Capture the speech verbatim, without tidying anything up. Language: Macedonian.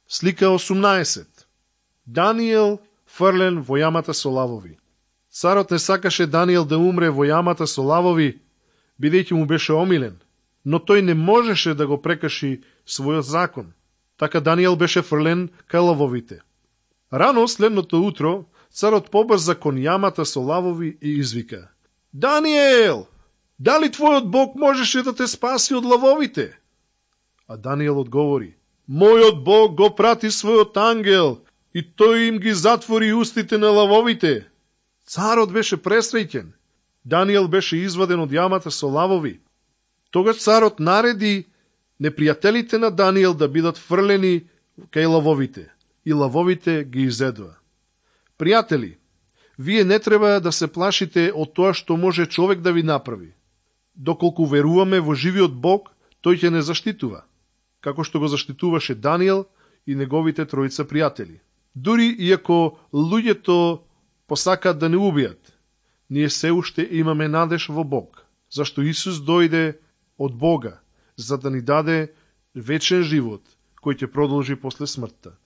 Слика осумнаесет. Даниел фрлен во јамата со лавови. Царот не сакаше Даниел да умре во јамата со лавови, бидејќи му беше омилен, но тој не можеше да го прекаши својот закон. Така Даниел беше фрлен кај лавовите. Рано следното утро, царот побрза кон јамата со лавови и извика: Даниел, дали твојот Бог можеше да те спаси од лавовите? А Даниел одговори: Мојот Бог го прати својот ангел и тој им ги затвори устите на лавовите. Царот беше пресреќен. Даниел беше изваден од јамата со лавови. Тогаш царот нареди непријателите на Даниел да бидат фрлени кај лавовите и лавовите ги изедува. Пријатели, вие не треба да се плашите од тоа што може човек да ви направи. Доколку веруваме во живиот Бог, тој ќе не заштитува, како што го заштитуваше Даниел и неговите тројца пријатели. Дури иако луѓето посакаат да не убијат, ние се уште имаме надеж во Бог, зашто Исус дојде од Бога, за да ни даде вечен живот, кој ќе продолжи после смртта.